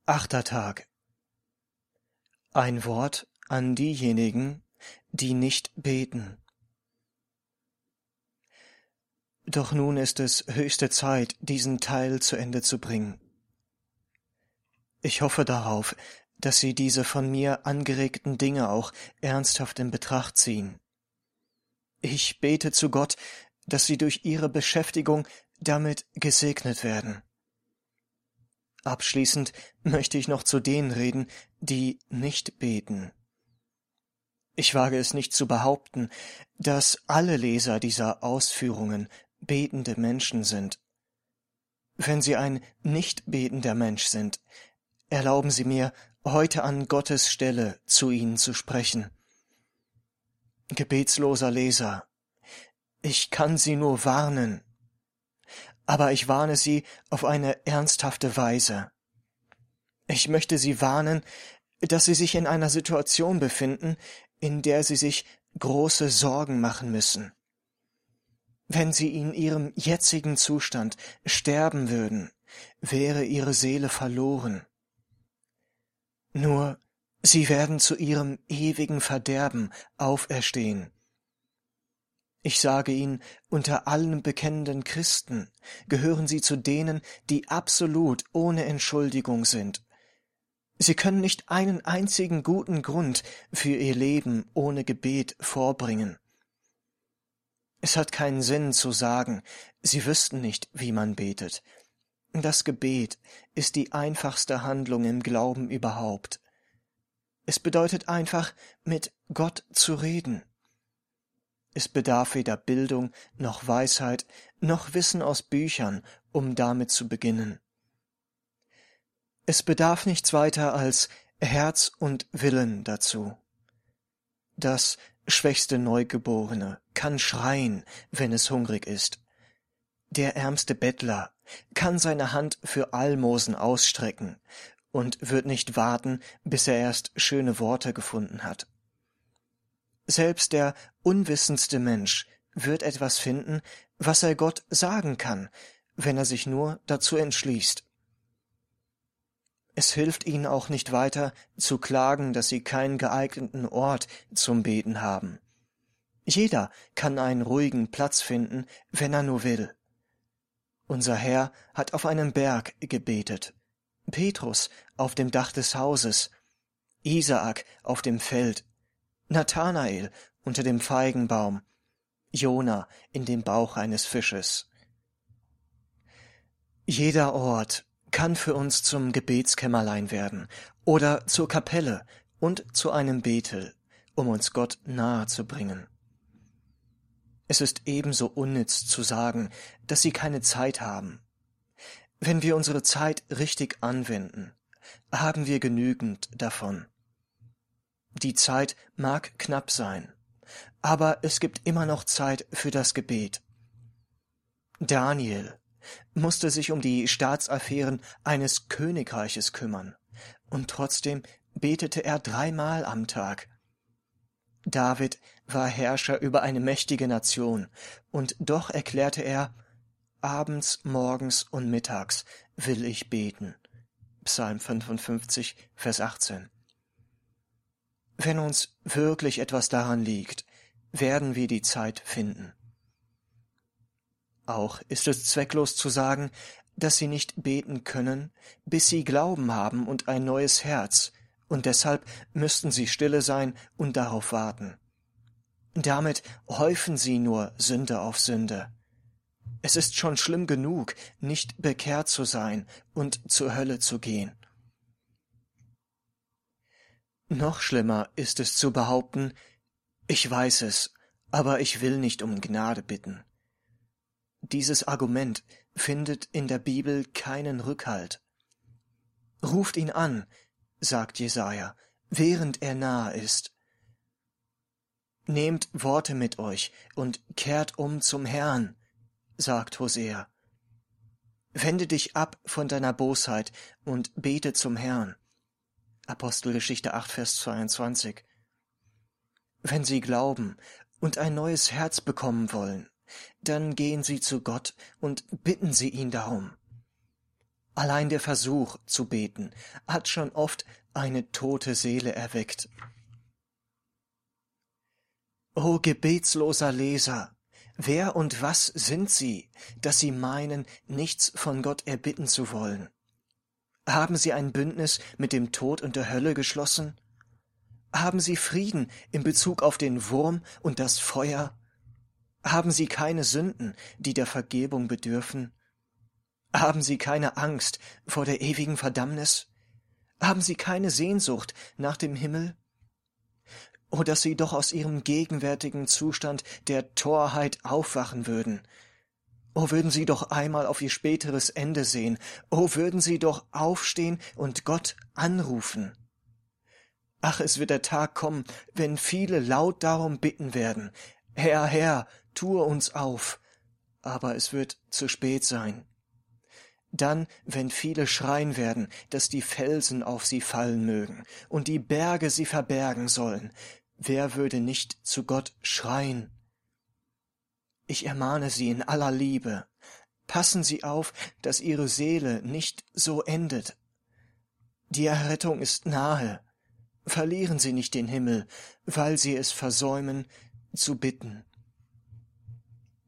8. Tag. Ein Wort an diejenigen, die nicht beten. Doch nun ist es höchste Zeit, diesen Teil zu Ende zu bringen. Ich hoffe darauf, dass Sie diese von mir angeregten Dinge auch ernsthaft in Betracht ziehen. Ich bete zu Gott, dass Sie durch Ihre Beschäftigung damit gesegnet werden. Abschließend möchte ich noch zu denen reden, die nicht beten. Ich wage es nicht zu behaupten, dass alle Leser dieser Ausführungen betende Menschen sind. Wenn Sie ein nicht betender Mensch sind, erlauben Sie mir, heute an Gottes Stelle zu Ihnen zu sprechen. Gebetsloser Leser, ich kann Sie nur warnen, aber ich warne Sie auf eine ernsthafte Weise. Ich möchte Sie warnen, dass Sie sich in einer Situation befinden, in der Sie sich große Sorgen machen müssen. Wenn Sie in Ihrem jetzigen Zustand sterben würden, wäre Ihre Seele verloren. Nur Sie werden zu Ihrem ewigen Verderben auferstehen. Ich sage Ihnen, unter allen bekennenden Christen gehören Sie zu denen, die absolut ohne Entschuldigung sind. Sie können nicht einen einzigen guten Grund für Ihr Leben ohne Gebet vorbringen. Es hat keinen Sinn zu sagen, Sie wüssten nicht, wie man betet. Das Gebet ist die einfachste Handlung im Glauben überhaupt. Es bedeutet einfach, mit Gott zu reden. Es bedarf weder Bildung noch Weisheit noch Wissen aus Büchern, um damit zu beginnen. Es bedarf nichts weiter als Herz und Willen dazu. Das schwächste Neugeborene kann schreien, wenn es hungrig ist. Der ärmste Bettler kann seine Hand für Almosen ausstrecken und wird nicht warten, bis er erst schöne Worte gefunden hat. Selbst der unwissendste Mensch wird etwas finden, was er Gott sagen kann, wenn er sich nur dazu entschließt. Es hilft ihnen auch nicht weiter, zu klagen, dass sie keinen geeigneten Ort zum Beten haben. Jeder kann einen ruhigen Platz finden, wenn er nur will. Unser Herr hat auf einem Berg gebetet, Petrus auf dem Dach des Hauses, Isaak auf dem Feld, Nathanael unter dem Feigenbaum, Jona in dem Bauch eines Fisches. Jeder Ort kann für uns zum Gebetskämmerlein werden oder zur Kapelle und zu einem Bethel, um uns Gott nahe zu bringen. Es ist ebenso unnütz zu sagen, dass Sie keine Zeit haben. Wenn wir unsere Zeit richtig anwenden, haben wir genügend davon. Die Zeit mag knapp sein, aber es gibt immer noch Zeit für das Gebet. Daniel musste sich um die Staatsaffären eines Königreiches kümmern, und trotzdem betete er 3-mal am Tag. David war Herrscher über eine mächtige Nation, und doch erklärte er, abends, morgens und mittags will ich beten. Psalm 55, Vers 18. Wenn uns wirklich etwas daran liegt, werden wir die Zeit finden. Auch ist es zwecklos zu sagen, dass sie nicht beten können, bis sie Glauben haben und ein neues Herz, und deshalb müssten sie stille sein und darauf warten. Damit häufen sie nur Sünde auf Sünde. Es ist schon schlimm genug, nicht bekehrt zu sein und zur Hölle zu gehen. Noch schlimmer ist es zu behaupten, ich weiß es, aber ich will nicht um Gnade bitten. Dieses Argument findet in der Bibel keinen Rückhalt. Ruft ihn an, sagt Jesaja, während er nahe ist. Nehmt Worte mit euch und kehrt um zum Herrn, sagt Hosea. Wende dich ab von deiner Bosheit und bete zum Herrn. Apostelgeschichte 8, Vers 22. Wenn Sie glauben und ein neues Herz bekommen wollen, dann gehen Sie zu Gott und bitten Sie ihn darum. Allein der Versuch zu beten hat schon oft eine tote Seele erweckt. O gebetsloser Leser, wer und was sind Sie, dass Sie meinen, nichts von Gott erbitten zu wollen? Haben Sie ein Bündnis mit dem Tod und der Hölle geschlossen? Haben Sie Frieden in Bezug auf den Wurm und das Feuer? Haben Sie keine Sünden, die der Vergebung bedürfen? Haben Sie keine Angst vor der ewigen Verdammnis? Haben Sie keine Sehnsucht nach dem Himmel? O, dass Sie doch aus Ihrem gegenwärtigen Zustand der Torheit aufwachen würden. O, würden Sie doch einmal auf Ihr späteres Ende sehen. O, würden Sie doch aufstehen und Gott anrufen. Ach, es wird der Tag kommen, wenn viele laut darum bitten werden. Herr, Herr, tue uns auf. Aber es wird zu spät sein. Dann, wenn viele schreien werden, dass die Felsen auf sie fallen mögen und die Berge sie verbergen sollen, wer würde nicht zu Gott schreien? Ich ermahne Sie in aller Liebe, passen Sie auf, dass Ihre Seele nicht so endet. Die Errettung ist nahe, verlieren Sie nicht den Himmel, weil Sie es versäumen, zu bitten.